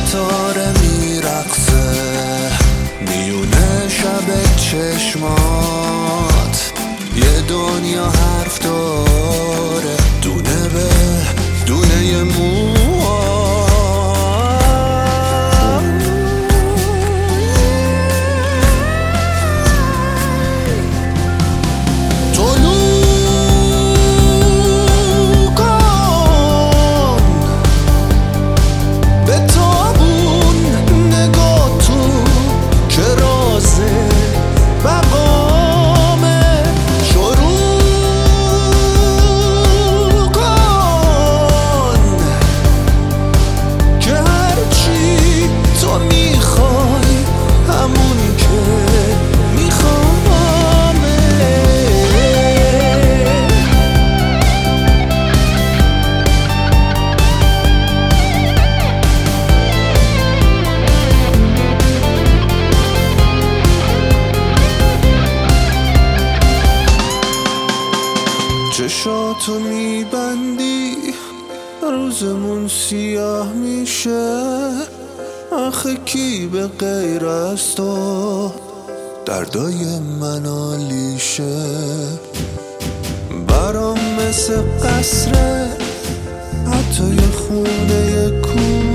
ستاره میرقصه میونه شب چشمات، یه دنیا حرف داره دونه به دونه موات. چشاتو میبندی روزمون سیاه میشه، آخه کی به غیر از تو دردای منالیشه. برام مثل قصره حتی یه خونه کوه